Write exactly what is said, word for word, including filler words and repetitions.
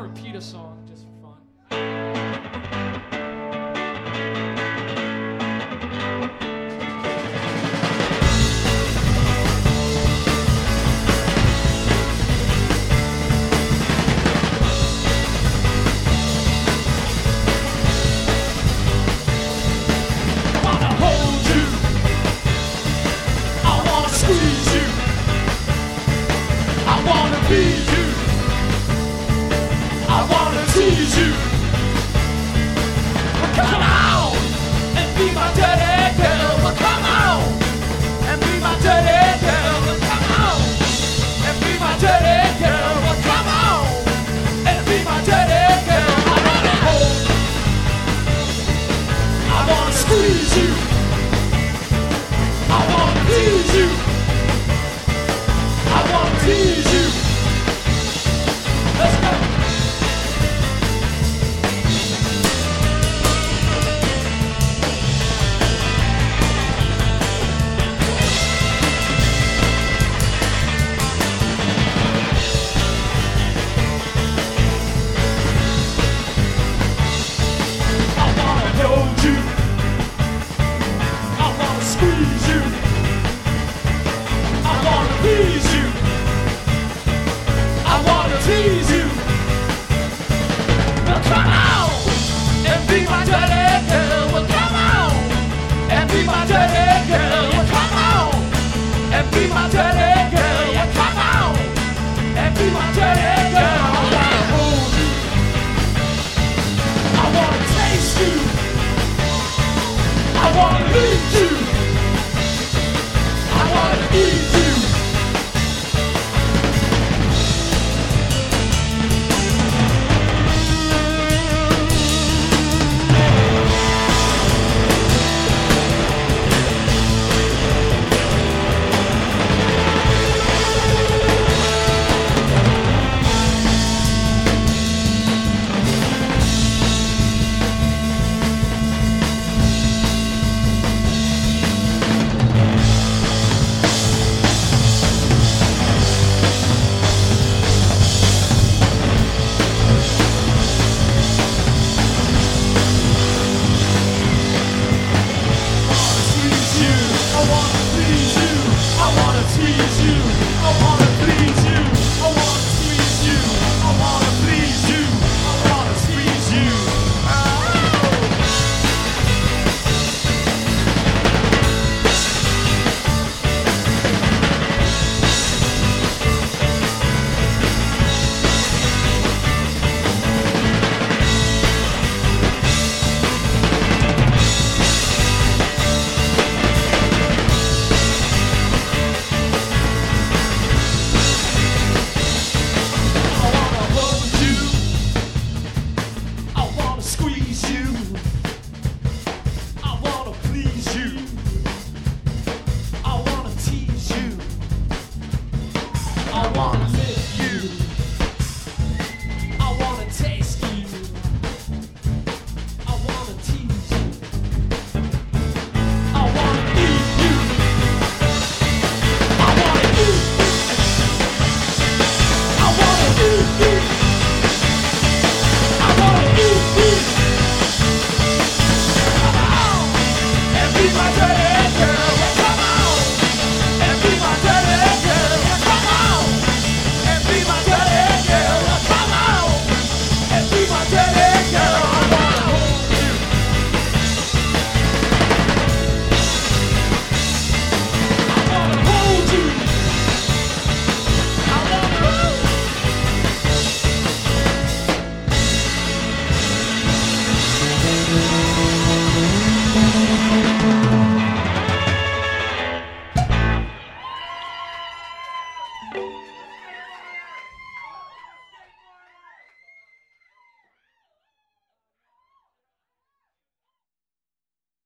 repeat a song just for fun. Be you. I wanna tease you. Well, come on and be my dirty girl. Well, come on and be my dirty girl. Well, come on and be my dirty girl. Well, come on and be my dirty girl. I wanna hold you. I wanna squeeze you. I wanna tease you. I wanna tease you. Let's go. I wanna hold you. I wanna squeeze you. I wanna please you. I wanna tease you. Well, come on and be my dirty girl. Well, come on and be my dirty girl. Well, come on and be my dirty girl. Yeah, come on and be my dirty girl. I wanna hold you. I wanna taste you. I wanna lead you. I wanna eat you.